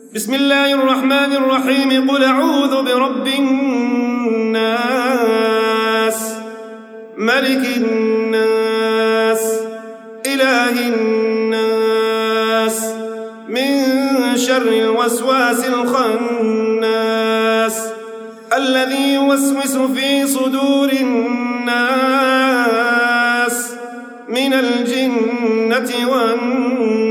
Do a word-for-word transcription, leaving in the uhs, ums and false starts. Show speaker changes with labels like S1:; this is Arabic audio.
S1: بسم الله الرحمن الرحيم. قل أعوذ برب الناس، ملك الناس، إله الناس، من شر الوسواس الخناس الذي يوسوس في صدور الناس من الجنة والناس.